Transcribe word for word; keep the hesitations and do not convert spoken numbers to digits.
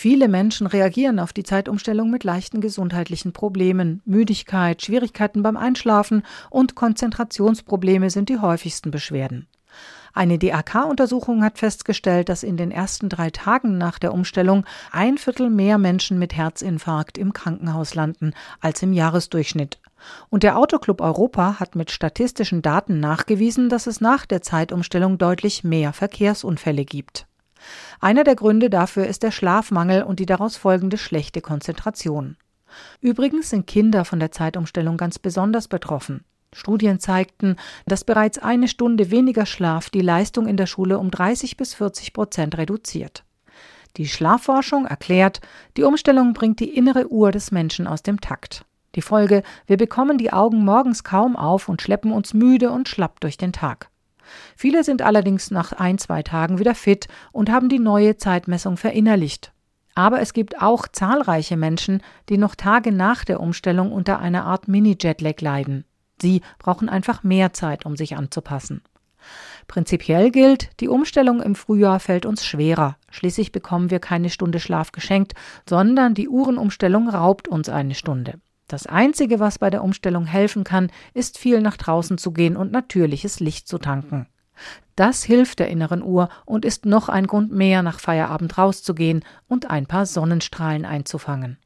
Viele Menschen reagieren auf die Zeitumstellung mit leichten gesundheitlichen Problemen. Müdigkeit, Schwierigkeiten beim Einschlafen und Konzentrationsprobleme sind die häufigsten Beschwerden. Eine D A K-Untersuchung hat festgestellt, dass in den ersten drei Tagen nach der Umstellung ein Viertel mehr Menschen mit Herzinfarkt im Krankenhaus landen als im Jahresdurchschnitt. Und der Autoclub Europa hat mit statistischen Daten nachgewiesen, dass es nach der Zeitumstellung deutlich mehr Verkehrsunfälle gibt. Einer der Gründe dafür ist der Schlafmangel und die daraus folgende schlechte Konzentration. Übrigens sind Kinder von der Zeitumstellung ganz besonders betroffen. Studien zeigten, dass bereits eine Stunde weniger Schlaf die Leistung in der Schule um dreißig bis vierzig Prozent reduziert. Die Schlafforschung erklärt, die Umstellung bringt die innere Uhr des Menschen aus dem Takt. Die Folge: Wir bekommen die Augen morgens kaum auf und schleppen uns müde und schlapp durch den Tag. Viele sind allerdings nach ein, zwei Tagen wieder fit und haben die neue Zeitmessung verinnerlicht. Aber es gibt auch zahlreiche Menschen, die noch Tage nach der Umstellung unter einer Art Mini-Jetlag leiden. Sie brauchen einfach mehr Zeit, um sich anzupassen. Prinzipiell gilt, die Umstellung im Frühjahr fällt uns schwerer. Schließlich bekommen wir keine Stunde Schlaf geschenkt, sondern die Uhrenumstellung raubt uns eine Stunde. Das Einzige, was bei der Umstellung helfen kann, ist viel nach draußen zu gehen und natürliches Licht zu tanken. Das hilft der inneren Uhr und ist noch ein Grund mehr, nach Feierabend rauszugehen und ein paar Sonnenstrahlen einzufangen.